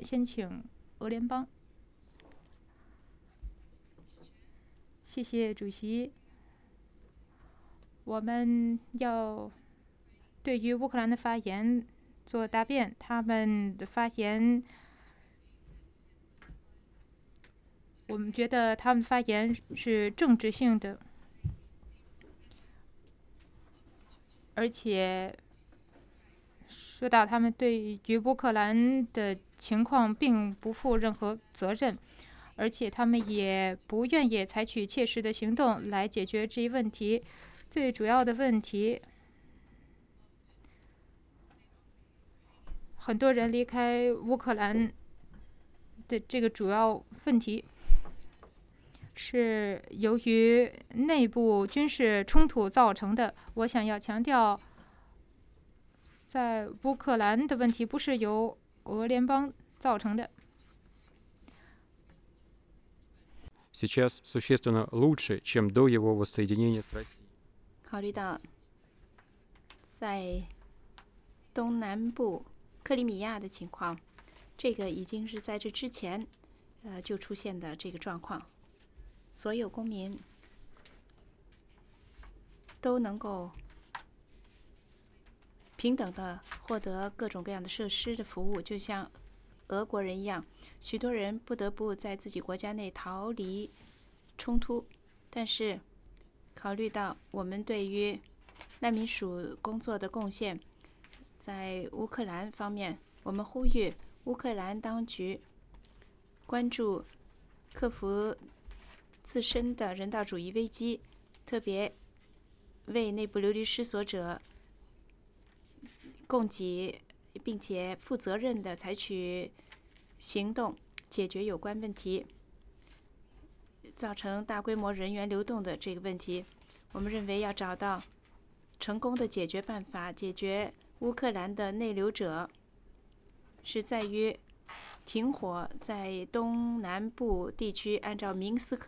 先请俄联邦。谢谢主席。我们要对于乌克兰的发言做答辩，他们的发言，我们觉得他们的发言是政治性的，而且说到他们对于乌克兰的情况并不负任何责任，而且他们也不愿意采取切实的行动来解决这一问题。最主要的问题，很多人离开乌克兰的这个主要问题是由于内部军事冲突造成的。我想要强调，在乌克兰的问题不是由俄联邦造成的。 Сейчас существенно лучше, чем до его воссоединения с Россией. 考虑到在东南部克里米亚的情况，这个已经是在这之前就出现的这个状况，所有公民都能够平等的获得各种各样的设施的服务，就像俄国人一样。许多人不得不在自己国家内逃离冲突，但是考虑到我们对于难民署工作的贡献，在乌克兰方面，我们呼吁乌克兰当局关注克服自身的人道主义危机，特别为内部流离失所者供给，并且负责任地采取行动解决有关问题，造成大规模人员流动的这个问题。我们认为要找到成功的解决办法，解决乌克兰的内流者，是在于停火，在东南部地区按照明斯克